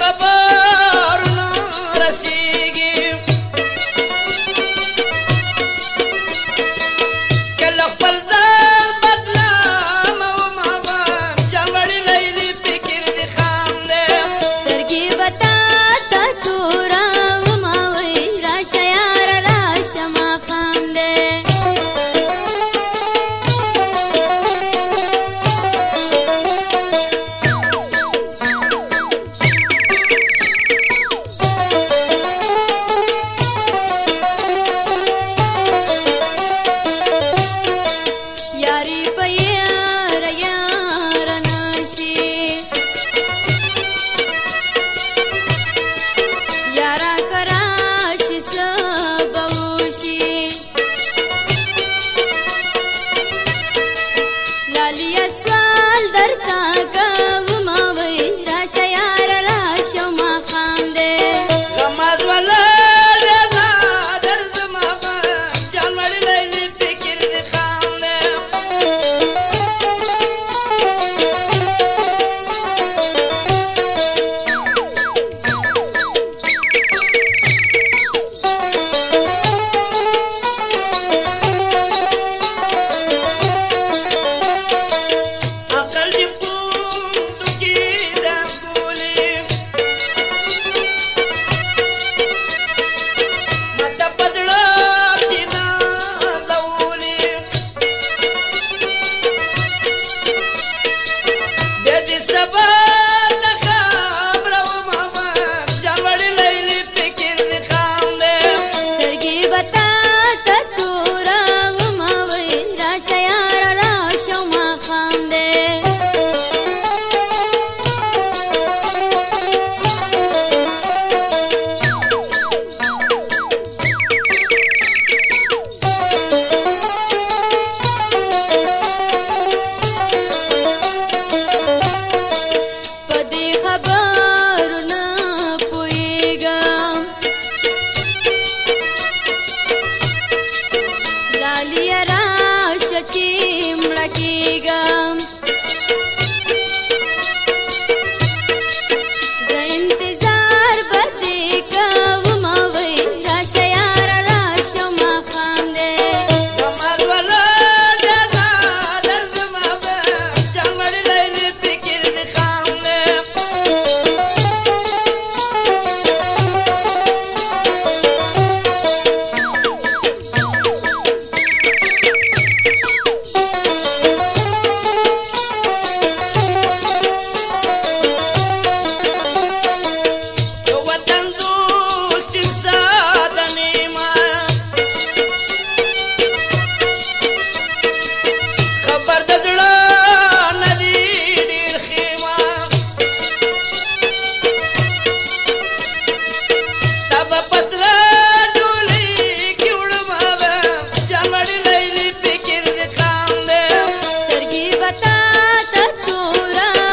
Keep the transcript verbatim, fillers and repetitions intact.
خبرونه رسیږي کله خپل ځان بدناموم هغه جمړې لیلې فکر دې خام دی سترګې به تا ته تورومه وی راشه یاره راشه ماښام دی یاری په یاره یاره نشي یاره که راشي څه به وشي لالیه سوال درته کومه وی راشه یاره راشه ماښام دی غماز ولاړې نه درځم هغه جمړې لیلې فکر دې خام دی عقل دې پوندو کې دنګولې ماته په زړه کې نازولې بیا دې سبا ته خبره ومه جمړې لیلې فکر دې خام دی سترګې به تا ته تورومه وی راشه یاره راشه ماښام دی په دې خبرو نه پوهېږم لالیه راشه چې مړه کېږم زه انتظار به دې کومه وی راشه یاره راشه ماښام دی غماز ولاړې نه درځم هغه جمړې لیلې فکر دې خام دی د وطن دوست یم ساده نیمه خبر د زړه نه دي ډېر خېمه تا به په سره ډولۍ کې وړم هغه جمړې لیلې فکر دې خام دی سترګې به تا ته تورومه